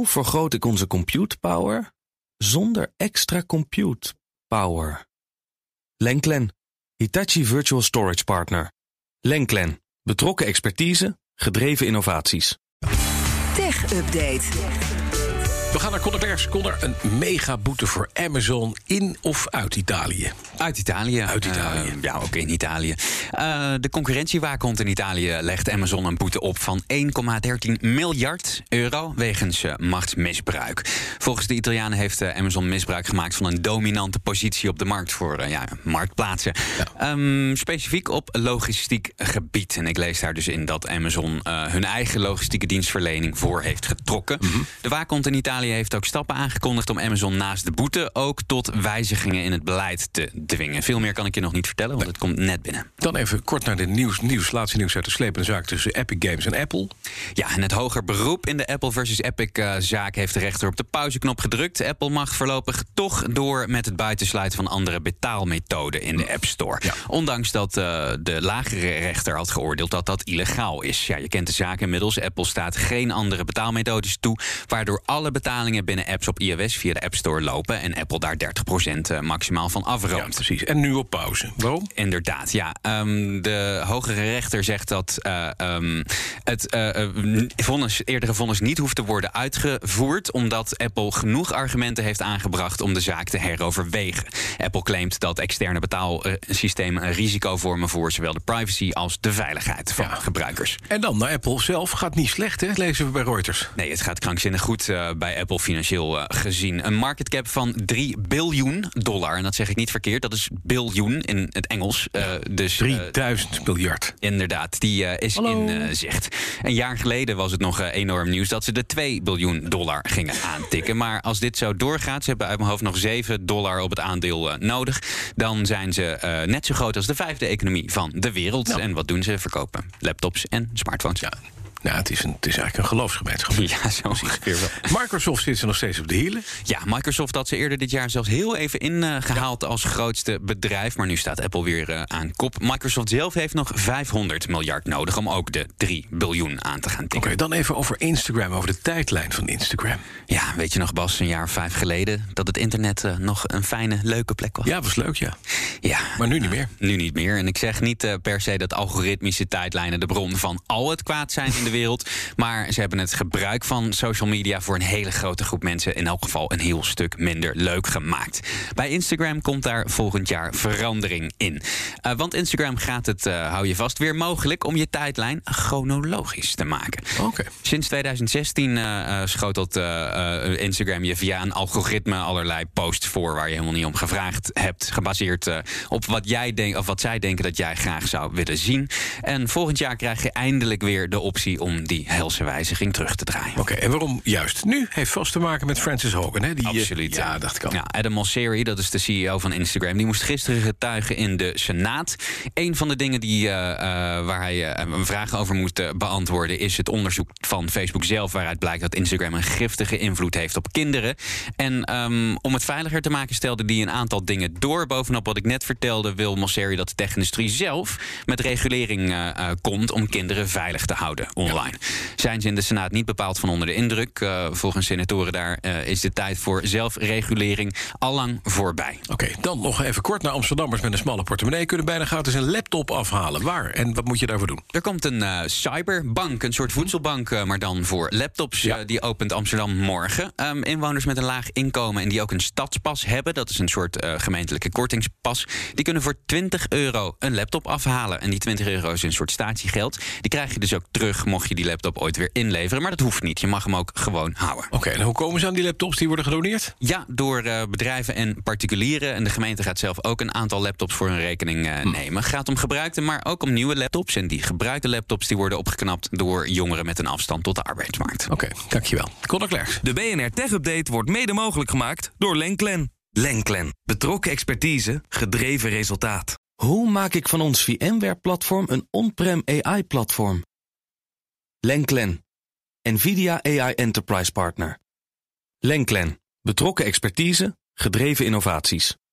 Hoe vergroot ik onze compute power zonder extra compute power? Lenklen, Hitachi Virtual Storage Partner. Lenklen, betrokken expertise, gedreven innovaties. Tech Update. We gaan naar Conor Klerks. Conor, een megaboete voor Amazon in of uit Italië? Uit Italië. Uit Italië. Ja, ook in Italië. De concurrentiewaakhond in Italië legt Amazon een boete op van 1,13 miljard euro wegens machtsmisbruik. Volgens de Italianen heeft Amazon misbruik gemaakt van een dominante positie op de markt voor marktplaatsen. Ja. Specifiek op logistiek gebied. En ik lees daar dus in dat Amazon hun eigen logistieke dienstverlening voor heeft getrokken. Mm-hmm. De waakhond in Italië heeft ook stappen aangekondigd om Amazon naast de boete ook tot wijzigingen in het beleid te dwingen. Veel meer kan ik je nog niet vertellen, want het komt net binnen. Dan even kort naar de laatste nieuws uit de slepende zaak tussen Epic Games en Apple. Ja, en het hoger beroep in de Apple versus Epic-zaak heeft de rechter op de pauzeknop gedrukt. Apple mag voorlopig toch door met het buitensluiten van andere betaalmethoden in de App Store. Ja. Ondanks dat de lagere rechter had geoordeeld dat dat illegaal is. Ja, je kent de zaak inmiddels. Apple staat geen andere betaalmethodes toe, waardoor alle betalingen binnen apps op iOS via de App Store lopen en Apple daar 30% maximaal van afroomt. Ja, precies. En nu op pauze. Waarom? Inderdaad, ja. De hogere rechter zegt dat het eerdere vonnis niet hoeft te worden uitgevoerd, omdat Apple genoeg argumenten heeft aangebracht om de zaak te heroverwegen. Apple claimt dat externe betaalsystemen een risico vormen voor zowel de privacy als de veiligheid van gebruikers. En dan naar Apple zelf. Gaat niet slecht, hè? Lezen we bij Reuters. Nee, het gaat krankzinnig goed bij Apple financieel gezien. Een market cap van $3 biljoen. En dat zeg ik niet verkeerd, dat is biljoen in het Engels. Dus 3000 miljard. Inderdaad, die is in zicht. Een jaar geleden was het nog enorm nieuws dat ze de $2 biljoen gingen aantikken. Maar als dit zo doorgaat, ze hebben uit mijn hoofd nog $7 op het aandeel nodig, dan zijn ze net zo groot als de 5e economie van de wereld. Ja. En wat doen ze? Verkopen laptops en smartphones. Ja. Nou, het is eigenlijk een geloofsgemeenschap. Ja, zo ongeveer wel. Microsoft zit er nog steeds op de hielen. Ja, Microsoft had ze eerder dit jaar zelfs heel even ingehaald als grootste bedrijf. Maar nu staat Apple weer aan kop. Microsoft zelf heeft nog 500 miljard nodig om ook de 3 biljoen aan te gaan tikken. Oké, dan even over Instagram, over de tijdlijn van Instagram. Ja, weet je nog, Bas, een jaar of 5 geleden dat het internet nog een fijne, leuke plek was? Ja, was leuk, ja. Ja, maar nu niet meer. Nu niet meer. En ik zeg niet per se dat algoritmische tijdlijnen de bron van al het kwaad zijn in de wereld. Maar ze hebben het gebruik van social media voor een hele grote groep mensen in elk geval een heel stuk minder leuk gemaakt. Bij Instagram komt daar volgend jaar verandering in. Want Instagram gaat het, hou je vast, weer mogelijk om je tijdlijn chronologisch te maken. Okay. Sinds 2016 schotelt Instagram je via een algoritme allerlei posts voor waar je helemaal niet om gevraagd hebt, gebaseerd op wat jij denkt of wat zij denken dat jij graag zou willen zien. En volgend jaar krijg je eindelijk weer de optie om die helse wijziging terug te draaien. Oké, en waarom juist nu? Heeft vast te maken met Frances Hogan, hè? Absoluut. Ja, dacht ik al. Ja, Adam Mosseri, dat is de CEO van Instagram, die moest gisteren getuigen in de Senaat. Een van de dingen waar hij vragen over moet beantwoorden is het onderzoek van Facebook zelf, waaruit blijkt dat Instagram een giftige invloed heeft op kinderen. En om het veiliger te maken stelde die een aantal dingen door. Bovenop wat ik net vertelde wil Mosseri dat de tech-industrie zelf met regulering komt om kinderen veilig te houden online. Zijn ze in de Senaat niet bepaald van onder de indruk. Volgens senatoren daar is de tijd voor zelfregulering allang voorbij. Oké, dan nog even kort naar Amsterdammers met een smalle portemonnee kunnen bijna gratis een laptop afhalen. Waar? En wat moet je daarvoor doen? Er komt een cyberbank, een soort voedselbank, maar dan voor laptops. Ja. Die opent Amsterdam morgen. Inwoners met een laag inkomen en die ook een stadspas hebben, dat is een soort gemeentelijke kortingspas, die kunnen voor €20 een laptop afhalen. En die €20 is een soort statiegeld. Die krijg je dus ook terug mocht je die laptop ooit weer inleveren. Maar dat hoeft niet. Je mag hem ook gewoon houden. Oké, en hoe komen ze aan die laptops? Die worden gedoneerd? Ja, door bedrijven en particulieren. En de gemeente gaat zelf ook een aantal laptops voor hun rekening nemen. Gaat om gebruikte, maar ook om nieuwe laptops. En die gebruikte laptops die worden opgeknapt door jongeren met een afstand tot de arbeidsmarkt. Oké, dankjewel. Conor Klerks. De BNR Tech Update wordt mede mogelijk gemaakt door Lenklen. Lenklen. Betrokken expertise, gedreven resultaat. Hoe maak ik van ons VMware-platform een on-prem AI-platform? Lenklen, NVIDIA AI Enterprise Partner. Lenklen, betrokken expertise, gedreven innovaties.